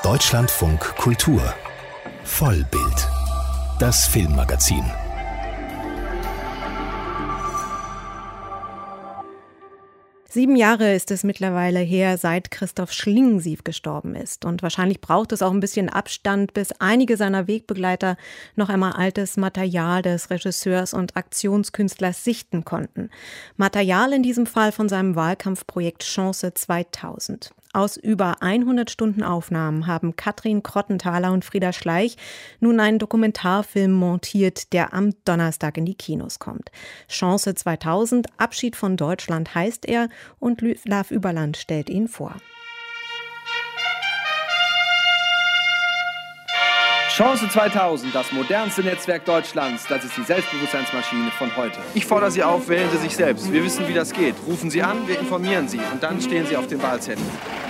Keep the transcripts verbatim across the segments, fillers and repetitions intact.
Deutschlandfunk Kultur Vollbild, das Filmmagazin. Sieben Jahre ist es mittlerweile her, seit Christoph Schlingensief gestorben ist. Und wahrscheinlich braucht es auch ein bisschen Abstand, bis einige seiner Wegbegleiter noch einmal altes Material des Regisseurs und Aktionskünstlers sichten konnten. Material in diesem Fall von seinem Wahlkampfprojekt Chance zweitausend. Aus über hundert Stunden Aufnahmen haben Katrin Krottenthaler und Frieda Schleich nun einen Dokumentarfilm montiert, der am Donnerstag in die Kinos kommt. Chance zweitausend, Abschied von Deutschland heißt er, und Laf Überland stellt ihn vor. Chance zweitausend, das modernste Netzwerk Deutschlands, das ist die Selbstbewusstseinsmaschine von heute. Ich fordere Sie auf, wählen Sie sich selbst. Wir wissen, wie das geht. Rufen Sie an, wir informieren Sie und dann stehen Sie auf den Wahlzetteln.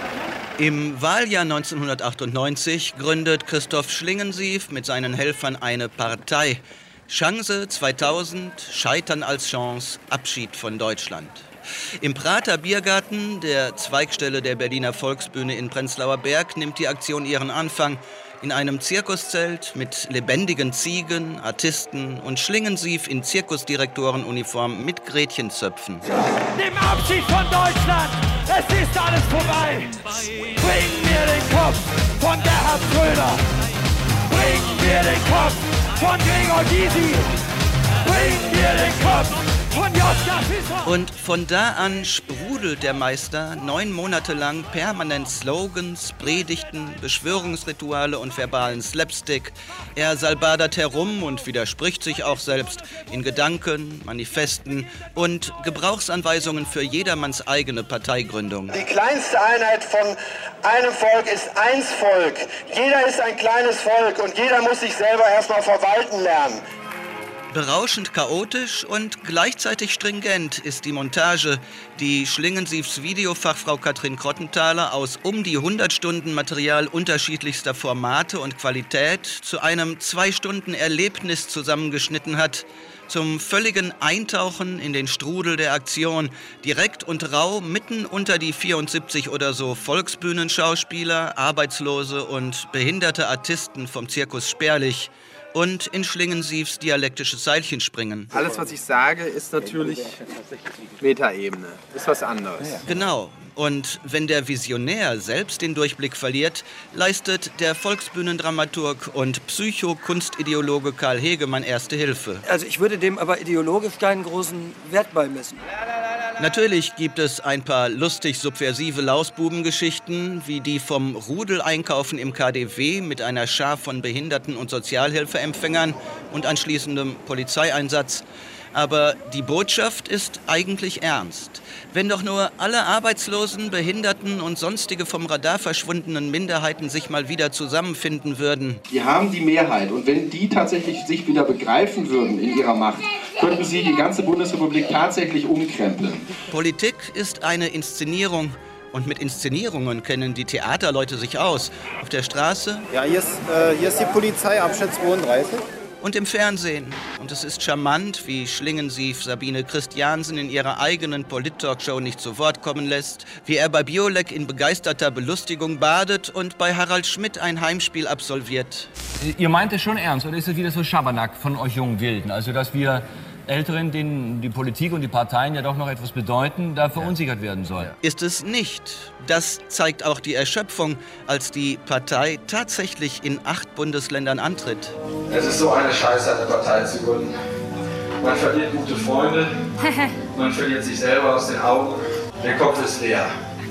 Im Wahljahr neunzehnhundertachtundneunzig gründet Christoph Schlingensief mit seinen Helfern eine Partei. Chance zweitausend, Scheitern als Chance, Abschied von Deutschland. Im Prater Biergarten, der Zweigstelle der Berliner Volksbühne in Prenzlauer Berg, nimmt die Aktion ihren Anfang. In einem Zirkuszelt mit lebendigen Ziegen, Artisten und Schlingensief in Zirkusdirektorenuniform mit Gretchenzöpfen. Nimm Abschied von Deutschland! Es ist alles vorbei! Bring mir den Kopf von Gerhard Schröder! Bring mir den Kopf von Gregor Gysi! Bring mir den Kopf von Joschka Fischer! Und von da an sprudelt der Meister neun Monate lang permanent Slogans, Predigten, Beschwörungsrituale und verbalen Slapstick. Er salbadert herum und widerspricht sich auch selbst in Gedanken, Manifesten und Gebrauchsanweisungen für jedermanns eigene Parteigründung. Die kleinste Einheit von einem Volk ist eins Volk. Jeder ist ein kleines Volk und jeder muss sich selber erstmal verwalten lernen. Berauschend chaotisch und gleichzeitig stringent ist die Montage, die Schlingensiefs Videofachfrau Katrin Krottenthaler aus um die hundert Stunden Material unterschiedlichster Formate und Qualität zu einem zwei Stunden Erlebnis zusammengeschnitten hat. Zum völligen Eintauchen in den Strudel der Aktion, direkt und rau mitten unter die vierundsiebzig oder so Volksbühnenschauspieler, Arbeitslose und behinderte Artisten vom Zirkus Sperlich. Und in Schlingensiefs dialektisches Seilchenspringen. Alles, was ich sage, ist natürlich Metaebene. Ist was anderes. Genau. Und wenn der Visionär selbst den Durchblick verliert, leistet der Volksbühnendramaturg und Psycho-Kunstideologe Karl Hegemann erste Hilfe. Also ich würde dem aber ideologisch keinen großen Wert beimessen. Natürlich gibt es ein paar lustig subversive Lausbubengeschichten, wie die vom Rudeleinkaufen im K D W mit einer Schar von Behinderten- und Sozialhilfeempfängern und anschließendem Polizeieinsatz. Aber die Botschaft ist eigentlich ernst. Wenn doch nur alle Arbeitslosen, Behinderten und sonstige vom Radar verschwundenen Minderheiten sich mal wieder zusammenfinden würden. Die haben die Mehrheit und wenn die tatsächlich sich wieder begreifen würden in ihrer Macht, könnten sie die ganze Bundesrepublik tatsächlich umkrempeln. Politik ist eine Inszenierung. Und mit Inszenierungen kennen die Theaterleute sich aus. Auf der Straße. Ja, hier ist, äh, hier ist die Polizei, Abschnitt zweiunddreißig. Und im Fernsehen. Und es ist charmant, wie Schlingensief Sabine Christiansen in ihrer eigenen Polit-Talkshow nicht zu Wort kommen lässt, wie er bei Biolek in begeisterter Belustigung badet und bei Harald Schmidt ein Heimspiel absolviert. Ihr meint es schon ernst, oder ist es wieder so Schabernack von euch jungen Wilden? Also, dass wir Älteren, denen die Politik und die Parteien ja doch noch etwas bedeuten, da verunsichert werden soll. Ist es nicht. Das zeigt auch die Erschöpfung, als die Partei tatsächlich in acht Bundesländern antritt. Es ist so eine Scheiße, eine Partei zu gründen. Man verliert gute Freunde, man verliert sich selber aus den Augen, der Kopf ist leer.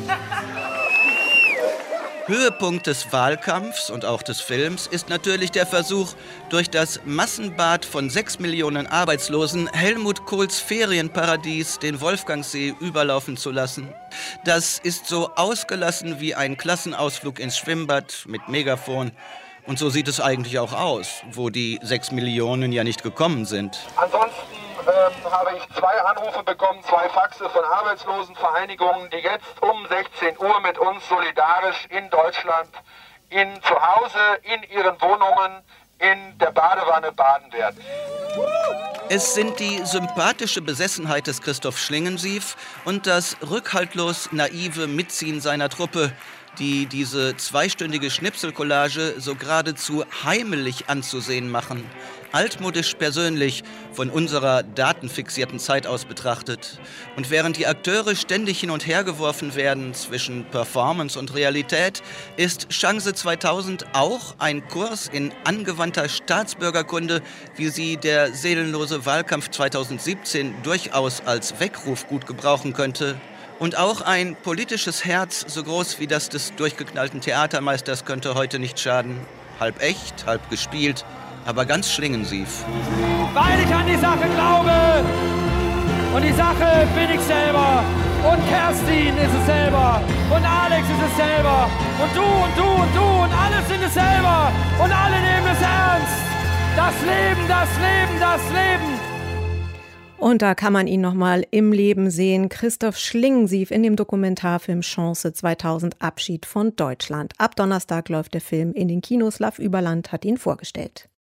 Höhepunkt des Wahlkampfs und auch des Films ist natürlich der Versuch, durch das Massenbad von sechs Millionen Arbeitslosen Helmut Kohls Ferienparadies, den Wolfgangsee, überlaufen zu lassen. Das ist so ausgelassen wie ein Klassenausflug ins Schwimmbad mit Megafon. Und so sieht es eigentlich auch aus, wo die sechs Millionen ja nicht gekommen sind. Ansonsten ähm, habe ich zwei Anrufe bekommen, zwei Faxe von Arbeitslosenvereinigungen, die jetzt um sechzehn Uhr mit uns solidarisch in Deutschland, in zu Hause, in ihren Wohnungen, in der Badewanne baden werden. Es sind die sympathische Besessenheit des Christoph Schlingensief und das rückhaltlos naive Mitziehen seiner Truppe, die diese zweistündige Schnipselcollage so geradezu heimelig anzusehen machen. Altmodisch persönlich von unserer datenfixierten Zeit aus betrachtet. Und während die Akteure ständig hin und her geworfen werden zwischen Performance und Realität, ist Chance zweitausend auch ein Kurs in angewandter Staatsbürgerkunde, wie sie der seelenlose Wahlkampf zweitausendsiebzehn durchaus als Weckruf gut gebrauchen könnte. Und auch ein politisches Herz, so groß wie das des durchgeknallten Theatermeisters, könnte heute nicht schaden. Halb echt, halb gespielt, aber ganz schlingensief. Weil ich an die Sache glaube. Und die Sache bin ich selber. Und Kerstin ist es selber. Und Alex ist es selber. Und du und du und du und alle sind es selber. Und alle nehmen es ernst. Das Leben, das Leben, das Leben. Und da kann man ihn nochmal im Leben sehen. Christoph Schlingensief in dem Dokumentarfilm Chance zweitausend, Abschied von Deutschland. Ab Donnerstag läuft der Film in den Kinos. Lav Überland hat ihn vorgestellt.